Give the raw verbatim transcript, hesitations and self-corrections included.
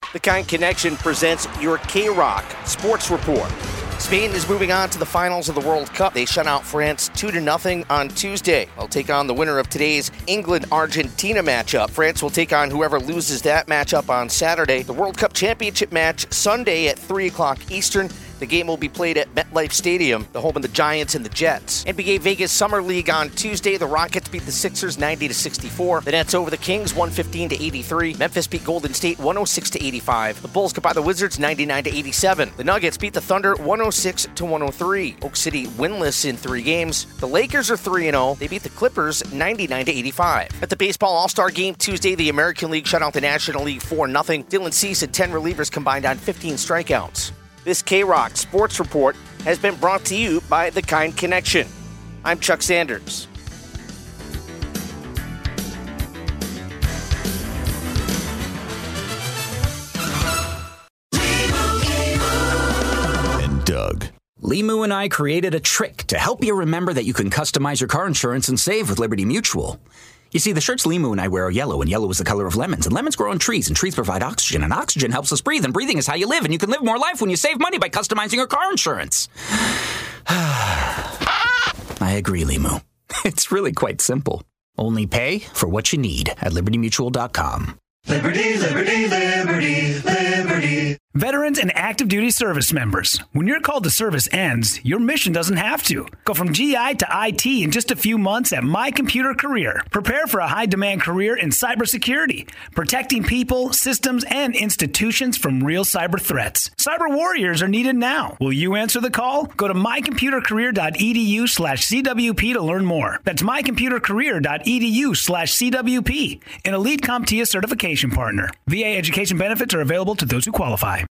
The Kind Connection presents your K-Rock Sports Report. Spain is moving on to the finals of the World Cup. They shut out France two to nothing on Tuesday. They'll take on the winner of today's England-Argentina matchup. France will take on whoever loses that matchup on Saturday. The World Cup Championship match Sunday at three o'clock Eastern. The game will be played at MetLife Stadium, the home of the Giants and the Jets. N B A Vegas Summer League on Tuesday. The Rockets beat the Sixers ninety to sixty-four. The Nets over the Kings one fifteen to eighty-three. Memphis beat Golden State one oh six to eighty-five. The Bulls got by the Wizards ninety-nine to eighty-seven. The Nuggets beat the Thunder one oh six to one oh three. Oak City winless in three games. The Lakers are three and oh. They beat the Clippers ninety-nine to eighty-five. At the Baseball All-Star Game Tuesday, the American League shut out the National League four nothing. Dylan Cease and ten relievers combined on fifteen strikeouts. This K-Rock Sports Report has been brought to you by The Kind Connection. I'm Chuck Sanders. And Doug. Limu and I created a trick to help you remember that you can customize your car insurance and save with Liberty Mutual. You see, the shirts Limu and I wear are yellow, and yellow is the color of lemons, and lemons grow on trees, and trees provide oxygen, and oxygen helps us breathe, and breathing is how you live, and you can live more life when you save money by customizing your car insurance. I agree, Limu. It's really quite simple. Only pay for what you need at liberty mutual dot com. Liberty, liberty, liberty, liberty. Veterans and active duty service members, when your call to service ends, your mission doesn't have to. Go from G I to I T in just a few months at My Computer Career. Prepare for a high-demand career in cybersecurity, protecting people, systems, and institutions from real cyber threats. Cyber warriors are needed now. Will you answer the call? Go to my computer career dot e d u slash c w p to learn more. That's my computer career dot e d u slash c w p, an Elite CompTIA certification partner. V A education benefits are available to those who qualify.